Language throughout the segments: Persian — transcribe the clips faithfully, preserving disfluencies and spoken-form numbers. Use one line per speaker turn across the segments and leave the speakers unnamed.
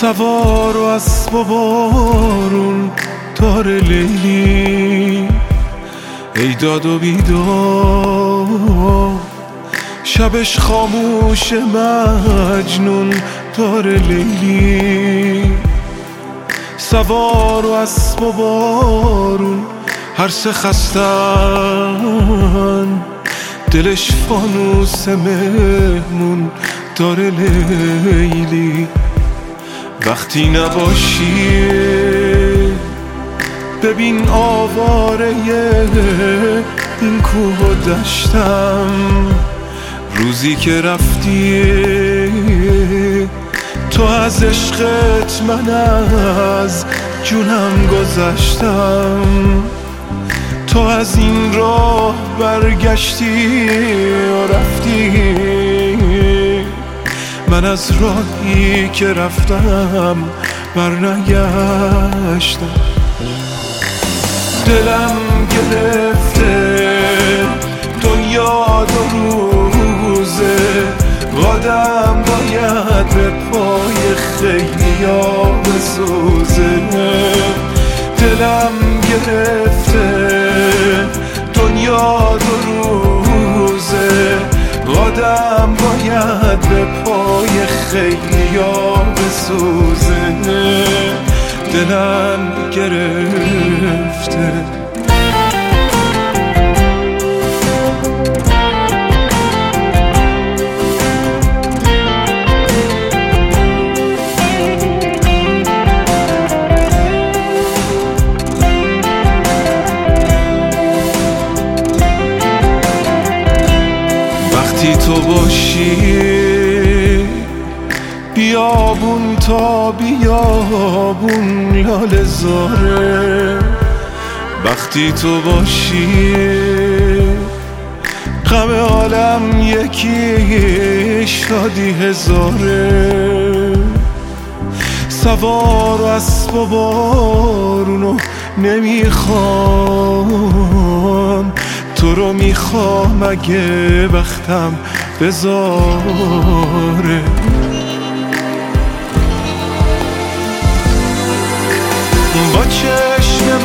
سوار و اسب و بارون دار لیلی، ای داد و بیدار شبش خاموش مجنون دار لیلی. سوار و اسب و بارون هر سه خستن، دلش فانوس مهمون دار لیلی. وقتی نباشی ببین آواره این کوه و دشتم، روزی که رفتی تو از عشقت من از جونم گذشتم. تو از این راه برگشتی و رفتی، من از راهی که رفتم برنگشتم. دلم گرفته دنیا دو روزه، قدم باید به پای خیلیا بسوزه. دلم گرفته دنیا دو روزه، قدم باید به پای خیلیا بسوزه. دلم گرفته وقتی تو باشی بیابون تا بیابون لاله زاره. وقتی تو باشی غم عالم یکی شادی هزاره. سوار و اسب و بارونو نمیخوام، تو رو میخوام اگه وقتم بذاره. با چشم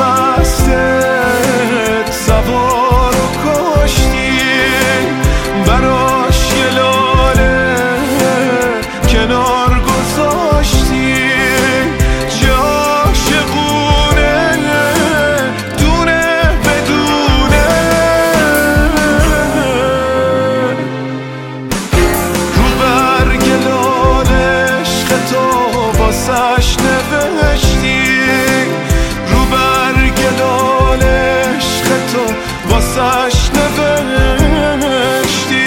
مستت سوار و کشتی، براش یه لاله کنار گذاشتی. چه عاشقونه دونه بدونه، رو برگ لاله عشق تو واسش نوشتی. واسش نوشتی.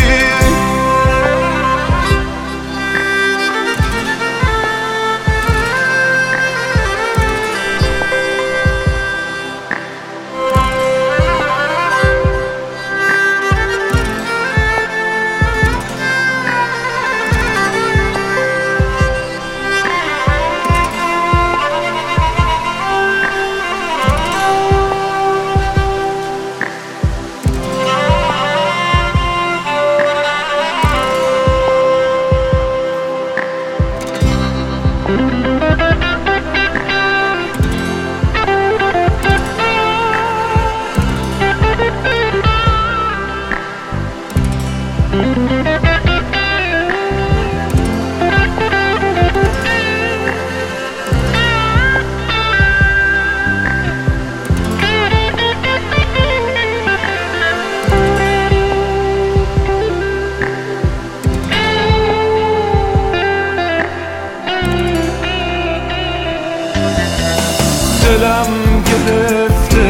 دلم گرفته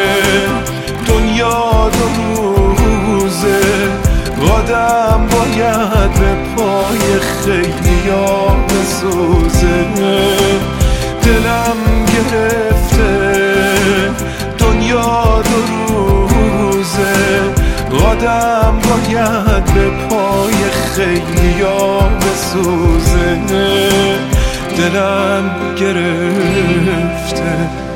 دنیا دو روزه، قدم باید به پای خیلیا بسوزه. دلم گرفته دنیا دو روزه، قدم باید به پای خیلیا بسوزه. دلم گرفته